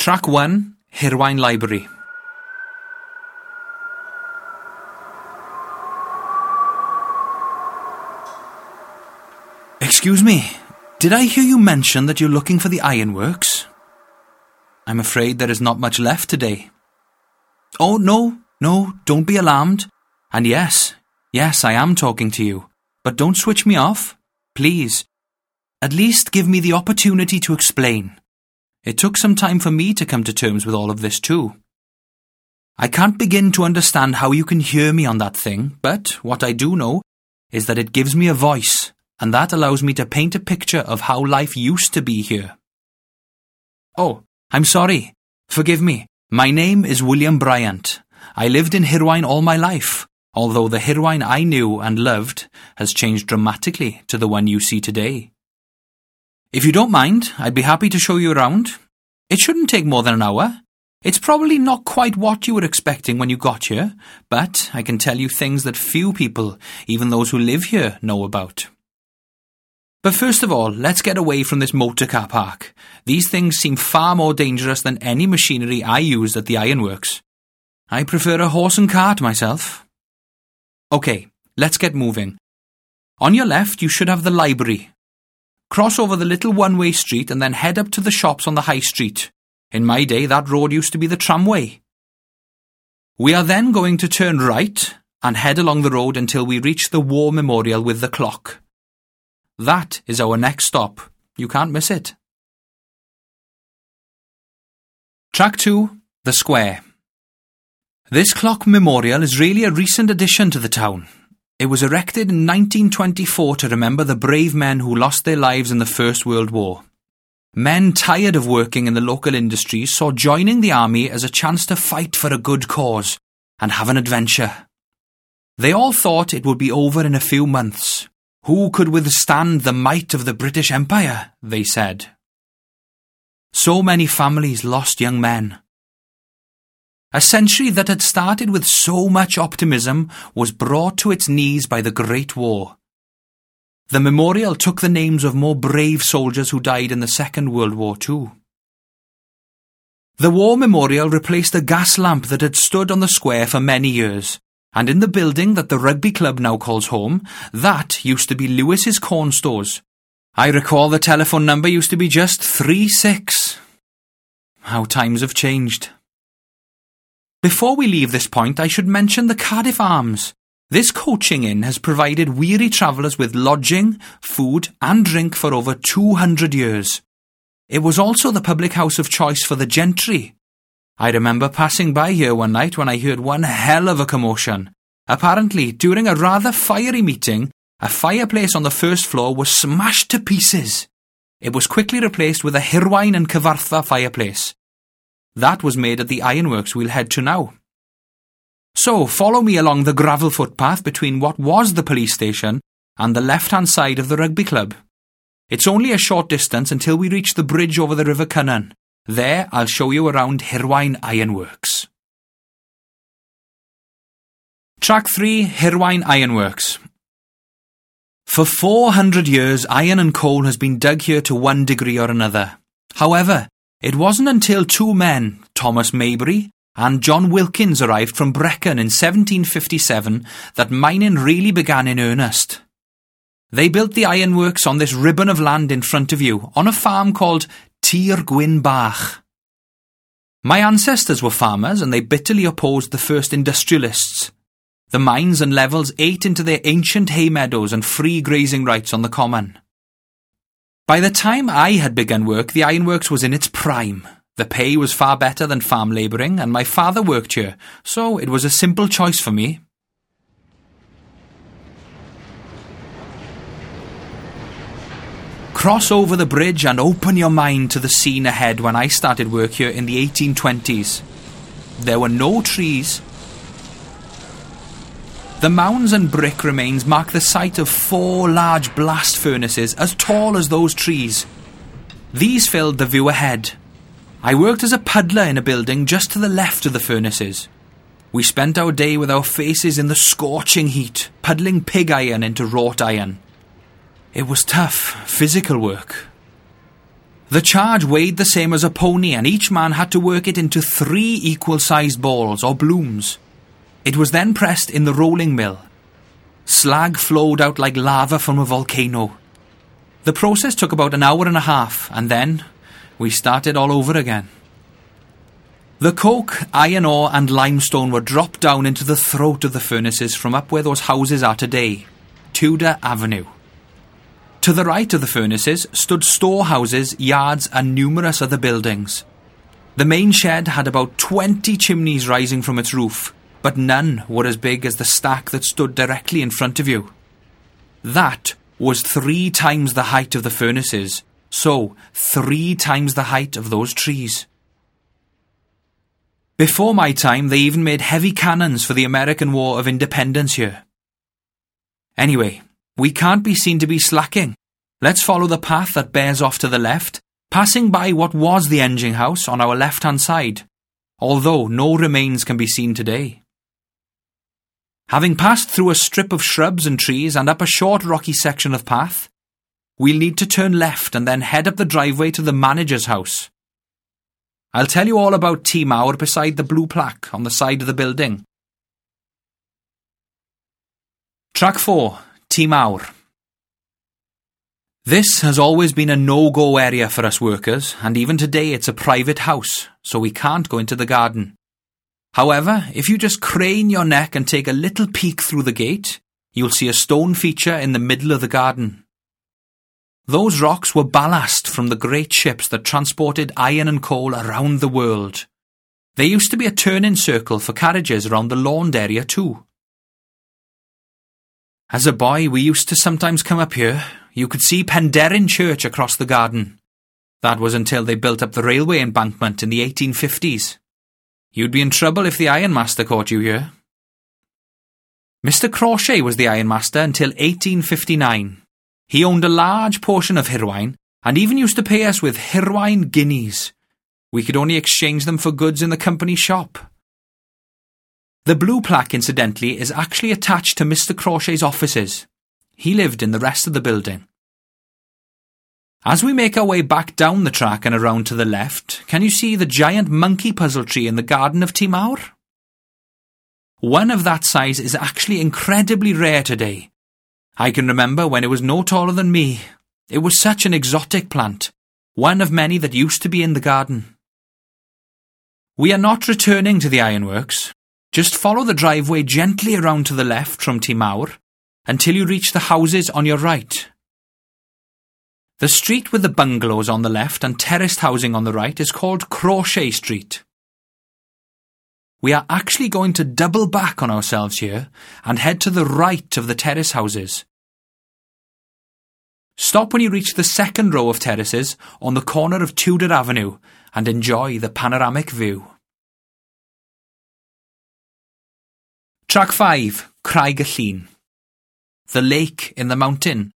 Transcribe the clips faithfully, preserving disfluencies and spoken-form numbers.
Track one, Hirwaun Library. Excuse me, did I hear you mention that you're looking for the ironworks? I'm afraid there is not much left today. Oh, no, no, don't be alarmed. And yes, yes, I am talking to you. But don't switch me off, please. At least give me the opportunity to explain. It took some time for me to come to terms with all of this too. I can't begin to understand how you can hear me on that thing, but what I do know is that it gives me a voice, and that allows me to paint a picture of how life used to be here. Oh, I'm sorry. Forgive me. My name is William Bryant. I lived in Hirwaun all my life, although the Hirwaun I knew and loved has changed dramatically to the one you see today. If you don't mind, I'd be happy to show you around. It shouldn't take more than an hour. It's probably not quite what you were expecting when you got here, but I can tell you things that few people, even those who live here, know about. But first of all, let's get away from this motor car park. These things seem far more dangerous than any machinery I used at the ironworks. I prefer a horse and cart myself. Okay, let's get moving. On your left, you should have the library. Cross over the little one-way street and then head up to the shops on the high street. In my day, that road used to be the tramway. We are then going to turn right and head along the road until we reach the war memorial with the clock. That is our next stop. You can't miss it. Track two, the square. This clock memorial is really a recent addition to the town. It was erected in nineteen twenty-four to remember the brave men who lost their lives in the First World War. Men tired of working in the local industries saw joining the army as a chance to fight for a good cause and have an adventure. They all thought it would be over in a few months. Who could withstand the might of the British Empire, they said. So many families lost young men. A century that had started with so much optimism was brought to its knees by the Great War. The memorial took the names of more brave soldiers who died in the Second World War too. The war memorial replaced a gas lamp that had stood on the square for many years, and in the building that the rugby club now calls home, that used to be Lewis's corn stores. I recall the telephone number used to be just three six. How times have changed. Before we leave this point, I should mention the Cardiff Arms. This coaching inn has provided weary travellers with lodging, food and drink for over two hundred years. It was also the public house of choice for the gentry. I remember passing by here one night when I heard one hell of a commotion. Apparently, during a rather fiery meeting, a fireplace on the first floor was smashed to pieces. It was quickly replaced with a Hirwaun and Cyfarthfa fireplace. That was made at the ironworks we'll head to now. So, follow me along the gravel footpath between what was the police station and the left-hand side of the rugby club. It's only a short distance until we reach the bridge over the River Cynon. There, I'll show you around Hirwaun Ironworks. Track three, Hirwaun Ironworks. For four hundred years, iron and coal has been dug here to one degree or another. However, it wasn't until two men, Thomas Maybury and John Wilkins, arrived from Brecon in seventeen fifty-seven that mining really began in earnest. They built the ironworks on this ribbon of land in front of you, on a farm called Tir Gwyn Bach. My ancestors were farmers and they bitterly opposed the first industrialists. The mines and levels ate into their ancient hay meadows and free grazing rights on the common. By the time I had begun work, the ironworks was in its prime. The pay was far better than farm labouring, and my father worked here, so it was a simple choice for me. Cross over the bridge and open your mind to the scene ahead when I started work here in the eighteen twenties. There were no trees. The mounds and brick remains mark the site of four large blast furnaces as tall as those trees. These filled the view ahead. I worked as a puddler in a building just to the left of the furnaces. We spent our day with our faces in the scorching heat, puddling pig iron into wrought iron. It was tough, physical work. The charge weighed the same as a pony, and each man had to work it into three equal-sized balls, or blooms. It was then pressed in the rolling mill. Slag flowed out like lava from a volcano. The process took about an hour and a half, and then we started all over again. The coke, iron ore and limestone were dropped down into the throat of the furnaces from up where those houses are today, Tudor Avenue. To the right of the furnaces stood storehouses, yards and numerous other buildings. The main shed had about twenty chimneys rising from its roof, but none were as big as the stack that stood directly in front of you. That was three times the height of the furnaces, so three times the height of those trees. Before my time, they even made heavy cannons for the American War of Independence here. Anyway, we can't be seen to be slacking. Let's follow the path that bears off to the left, passing by what was the engine house on our left-hand side, although no remains can be seen today. Having passed through a strip of shrubs and trees and up a short rocky section of path, we'll need to turn left and then head up the driveway to the manager's house. I'll tell you all about Tŷ Mawr beside the blue plaque on the side of the building. Track four, Tŷ Mawr. This has always been a no-go area for us workers, and even today it's a private house, so we can't go into the garden. However, if you just crane your neck and take a little peek through the gate, you'll see a stone feature in the middle of the garden. Those rocks were ballast from the great ships that transported iron and coal around the world. There used to be a turning circle for carriages around the lawned area too. As a boy, we used to sometimes come up here. You could see Penderyn Church across the garden. That was until they built up the railway embankment in the eighteen fifties. You'd be in trouble if the ironmaster caught you here. Mister Crawshay was the ironmaster until eighteen fifty-nine. He owned a large portion of Hirwaun and even used to pay us with Hirwaun guineas. We could only exchange them for goods in the company shop. The blue plaque, incidentally, is actually attached to Mister Crawshay's offices. He lived in the rest of the building. As we make our way back down the track and around to the left, can you see the giant monkey puzzle tree in the garden of Tŷ Mawr? One of that size is actually incredibly rare today. I can remember when it was no taller than me. It was such an exotic plant, one of many that used to be in the garden. We are not returning to the ironworks. Just follow the driveway gently around to the left from Tŷ Mawr until you reach the houses on your right. The street with the bungalows on the left and terraced housing on the right is called Crawshay Street. We are actually going to double back on ourselves here and head to the right of the terrace houses. Stop when you reach the second row of terraces on the corner of Tudor Avenue and enjoy the panoramic view. Track five, Craig y Llyn. The lake in the mountain.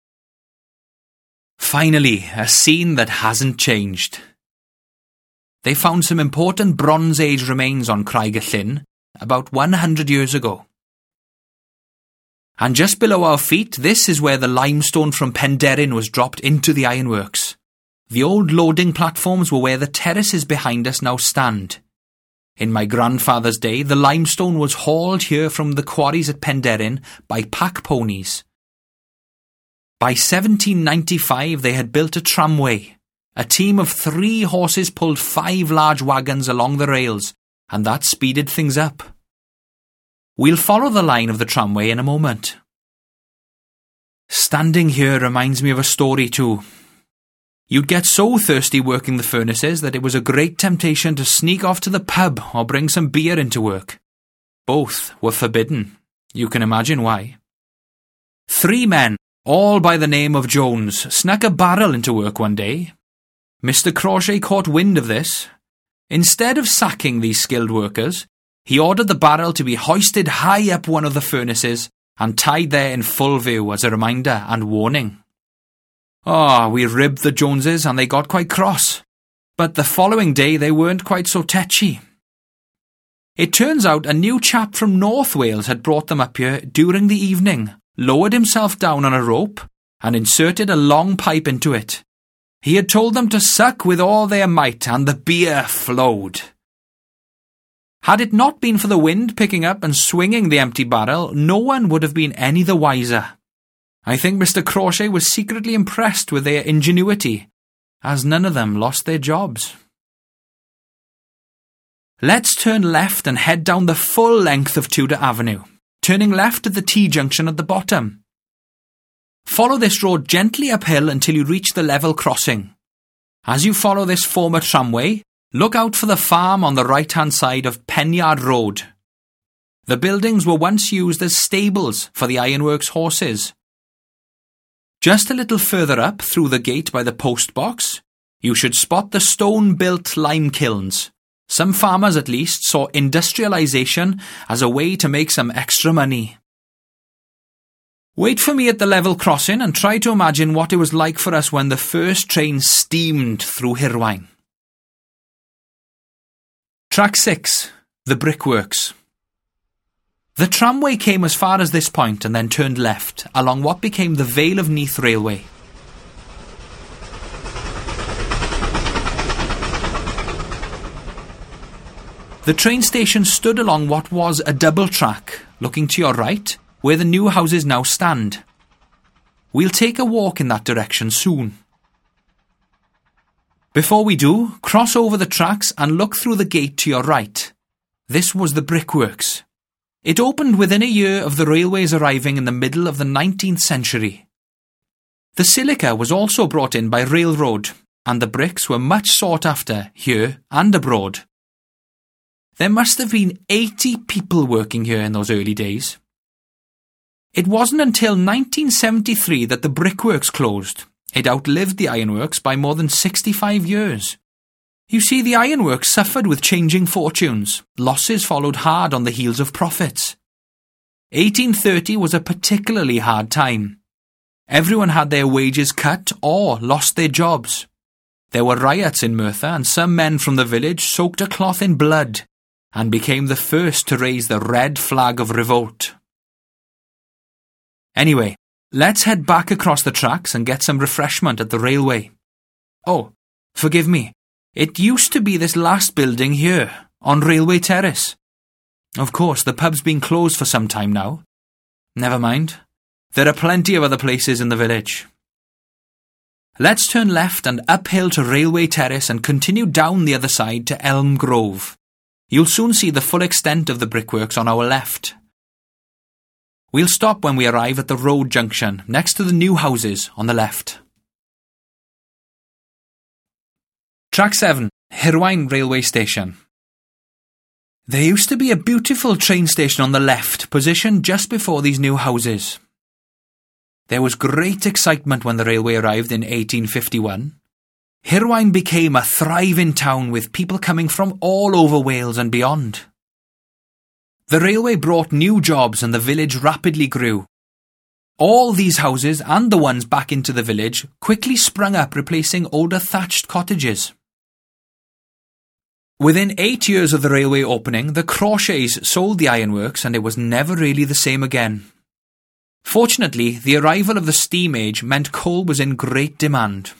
Finally, a scene that hasn't changed. They found some important Bronze Age remains on Craig y Llyn about one hundred years ago. And just below our feet, this is where the limestone from Penderyn was dropped into the ironworks. The old loading platforms were where the terraces behind us now stand. In my grandfather's day, the limestone was hauled here from the quarries at Penderyn by pack ponies. By seventeen ninety-five, they had built a tramway. A team of three horses pulled five large wagons along the rails, and that speeded things up. We'll follow the line of the tramway in a moment. Standing here reminds me of a story too. You'd get so thirsty working the furnaces that it was a great temptation to sneak off to the pub or bring some beer into work. Both were forbidden. You can imagine why. Three men, all by the name of Jones, snuck a barrel into work one day. Mister Crawshay caught wind of this. Instead of sacking these skilled workers, he ordered the barrel to be hoisted high up one of the furnaces and tied there in full view as a reminder and warning. Ah, oh, we ribbed the Joneses and they got quite cross. But the following day they weren't quite so tetchy. It turns out a new chap from North Wales had brought them up here during the evening, lowered himself down on a rope and inserted a long pipe into it. He had told them to suck with all their might, and the beer flowed. Had it not been for the wind picking up and swinging the empty barrel, no one would have been any the wiser. I think Mister Crawshay was secretly impressed with their ingenuity, as none of them lost their jobs. Let's turn left and head down the full length of Tudor Avenue, turning left at the T-junction at the bottom. Follow this road gently uphill until you reach the level crossing. As you follow this former tramway, look out for the farm on the right-hand side of Penyard Road. The buildings were once used as stables for the ironworks horses. Just a little further up through the gate by the post box, you should spot the stone-built lime kilns. Some farmers at least saw industrialisation as a way to make some extra money. Wait for me at the level crossing and try to imagine what it was like for us when the first train steamed through Hirwaun. Track six. The Brickworks. The tramway came as far as this point and then turned left, along what became the Vale of Neath Railway. The train station stood along what was a double track, looking to your right, where the new houses now stand. We'll take a walk in that direction soon. Before we do, cross over the tracks and look through the gate to your right. This was the Brickworks. It opened within a year of the railways arriving in the middle of the nineteenth century. The silica was also brought in by railroad, and the bricks were much sought after here and abroad. There must have been eighty people working here in those early days. It wasn't until nineteen seventy-three that the brickworks closed. It outlived the ironworks by more than sixty-five years. You see, the ironworks suffered with changing fortunes. Losses followed hard on the heels of profits. eighteen thirty was a particularly hard time. Everyone had their wages cut or lost their jobs. There were riots in Merthyr, and some men from the village soaked a cloth in blood and became the first to raise the red flag of revolt. Anyway, let's head back across the tracks and get some refreshment at the railway. Oh, forgive me. It used to be this last building here, on Railway Terrace. Of course, the pub's been closed for some time now. Never mind. There are plenty of other places in the village. Let's turn left and uphill to Railway Terrace and continue down the other side to Elm Grove. You'll soon see the full extent of the brickworks on our left. We'll stop when we arrive at the road junction, next to the new houses on the left. Track seven. Hirwaun Railway Station. There used to be a beautiful train station on the left, positioned just before these new houses. There was great excitement when the railway arrived in eighteen fifty-one. Hirwaun became a thriving town with people coming from all over Wales and beyond. The railway brought new jobs and the village rapidly grew. All these houses and the ones back into the village quickly sprung up, replacing older thatched cottages. Within eight years of the railway opening, the Crawshays sold the ironworks and it was never really the same again. Fortunately, the arrival of the steam age meant coal was in great demand.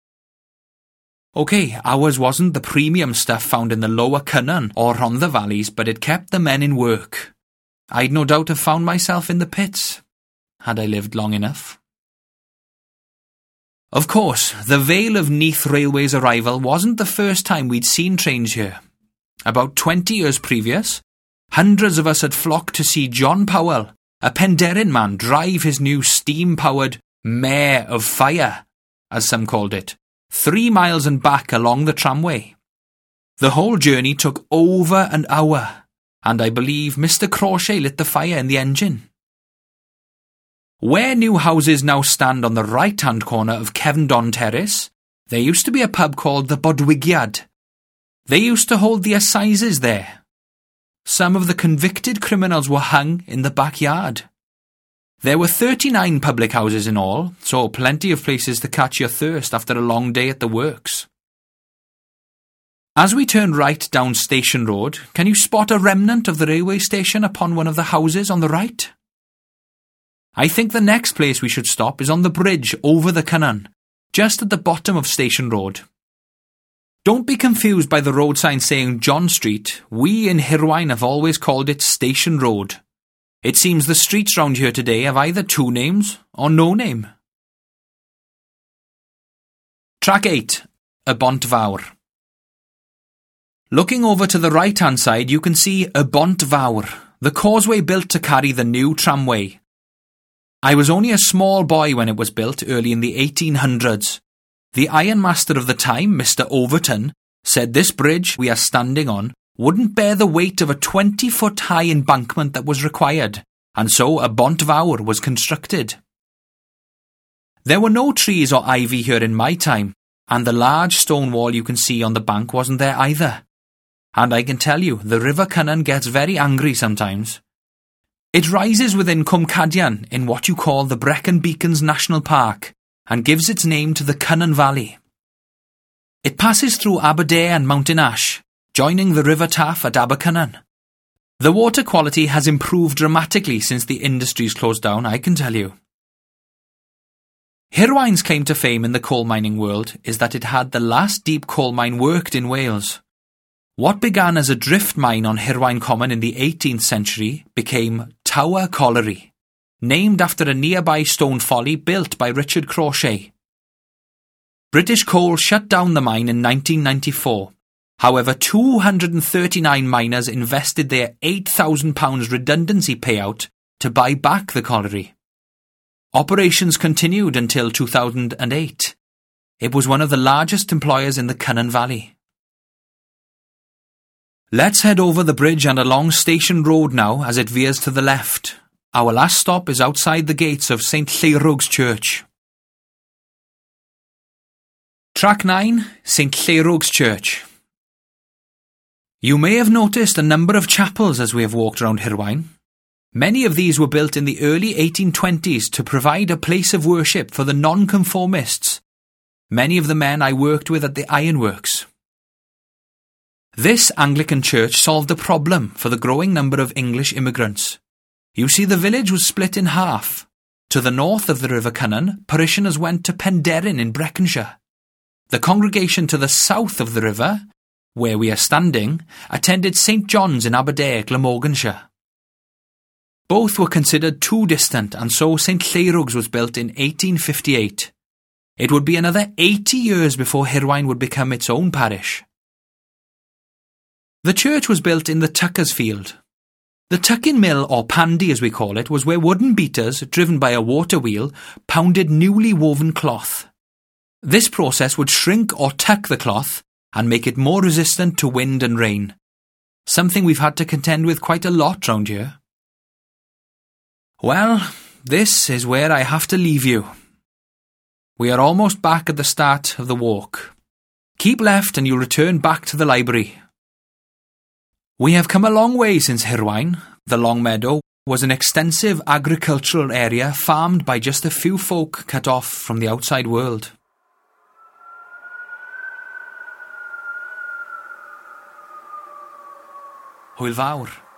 OK, ours wasn't the premium stuff found in the lower Cynon or Rhondda valleys, but it kept the men in work. I'd no doubt have found myself in the pits, had I lived long enough. Of course, the Vale of Neath Railway's arrival wasn't the first time we'd seen trains here. About twenty years previous, hundreds of us had flocked to see John Powell, a Penderyn man, drive his new steam-powered Mare of Fire, as some called it, three miles and back along the tramway. The whole journey took over an hour, and I believe Mister Crawshay lit the fire in the engine. Where new houses now stand on the right-hand corner of Cefndon Terrace, there used to be a pub called the Bodwigiad. They used to hold the assizes there. Some of the convicted criminals were hung in the backyard. There were thirty-nine public houses in all, so plenty of places to catch your thirst after a long day at the works. As we turn right down Station Road, can you spot a remnant of the railway station upon one of the houses on the right? I think the next place we should stop is on the bridge over the Cynon, just at the bottom of Station Road. Don't be confused by the road sign saying John Street. We in Hirwaun have always called it Station Road. It seems the streets round here today have either two names or no name. Track eight. Y Bont Fawr. Looking over to the right-hand side, you can see Y Bont Fawr, the causeway built to carry the new tramway. I was only a small boy when it was built early in the eighteen hundreds. The ironmaster of the time, Mister Overton, said this bridge we are standing on wouldn't bear the weight of a twenty-foot-high embankment that was required, and so Y Bont Fawr was constructed. There were no trees or ivy here in my time, and the large stone wall you can see on the bank wasn't there either. And I can tell you, the River Cynon gets very angry sometimes. It rises within Cwm Cadian in what you call the Brecon Beacons National Park, and gives its name to the Cynon Valley. It passes through Aberdare and Mountain Ash, joining the River Taff at Abercynon. The water quality has improved dramatically since the industries closed down, I can tell you. Hirwaun's claim to fame in the coal mining world is that it had the last deep coal mine worked in Wales. What began as a drift mine on Hirwaun Common in the eighteenth century became Tower Colliery, named after a nearby stone folly built by Richard Crawshay. British Coal shut down the mine in nineteen ninety-four. However, two hundred thirty-nine miners invested their eight thousand pounds redundancy payout to buy back the colliery. Operations continued until two thousand eight. It was one of the largest employers in the Cynon Valley. Let's head over the bridge and along Station Road now as it veers to the left. Our last stop is outside the gates of Saint Lleirwg's Church. Track nine. Saint Lleirwg's Church. You may have noticed a number of chapels as we have walked around Hirwaun. Many of these were built in the early eighteen twenties to provide a place of worship for the nonconformists, many of the men I worked with at the ironworks. This Anglican church solved the problem for the growing number of English immigrants. You see, the village was split in half. To the north of the River Cynon, parishioners went to Penderyn in Breconshire. The congregation to the south of the river, where we are standing, attended Saint John's in Aberdare, Glamorganshire. Both were considered too distant, and so Saint Lleirwg's was built in eighteen fifty-eight. It would be another eighty years before Hirwaun would become its own parish. The church was built in the Tuckers Field. The tucking mill, or pandy as we call it, was where wooden beaters, driven by a water wheel, pounded newly woven cloth. This process would shrink or tuck the cloth and make it more resistant to wind and rain, something we've had to contend with quite a lot round here. Well, this is where I have to leave you. We are almost back at the start of the walk. Keep left and you'll return back to the library. We have come a long way since Hirwaun. The Long Meadow was an extensive agricultural area farmed by just a few folk cut off from the outside world. Hwyl fawr.